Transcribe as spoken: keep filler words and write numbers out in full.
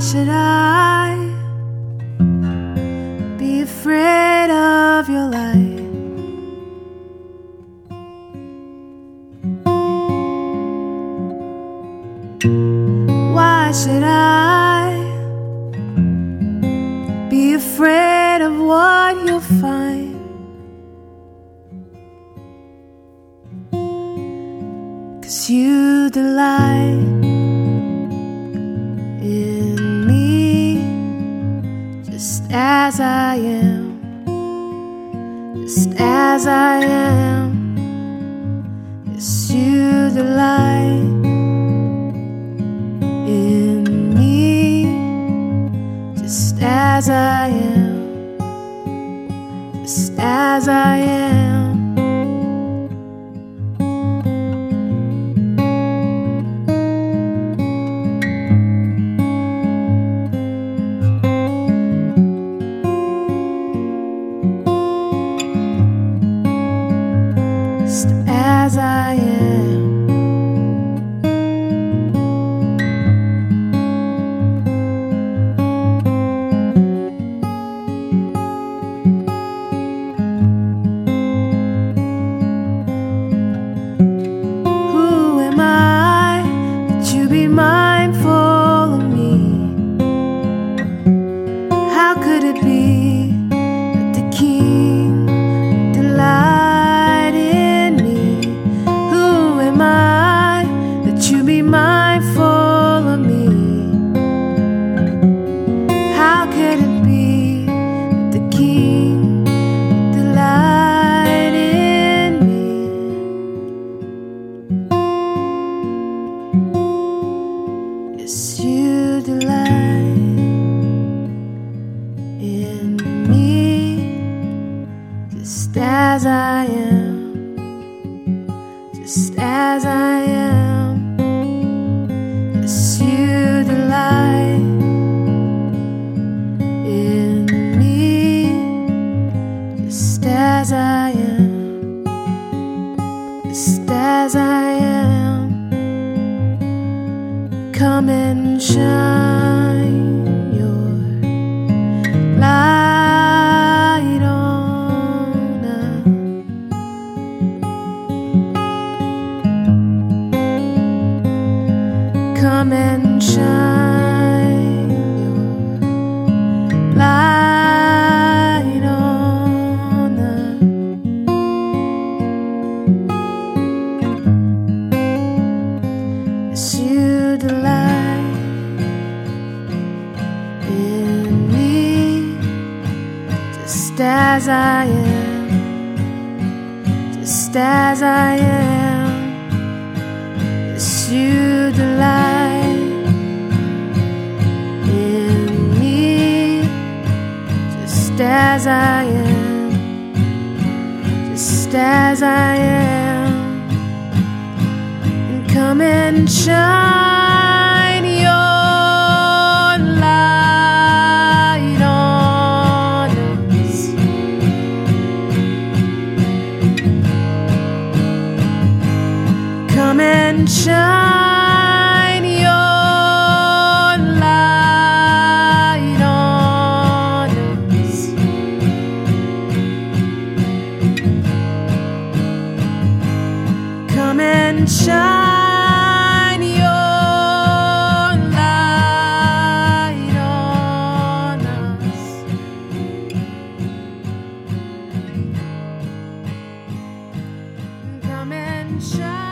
should I be afraid of your light? Why should I be afraid of what you'll find? 'Cause you delight in me just as I am, just as I am. Yes, you delight in me just as I am, just as I am. Just as I am. Who am I that you be mindful of me? How could it be that the King delight in me? Who am I that you be mindful of me? How could it be that the King delight in me? Yes, you delight in me just as I am, just as I am. Yes, you delight in me just as I am, just as I am. Come and shine your light on us. Come and shine your light on us. Yes, you delight in me just as I am, just as I am. Yes, you delight in me just as I am, just as I am. And come and shine your light on us. Come and shine your light on us. Come and shine your light on us. Come and shine.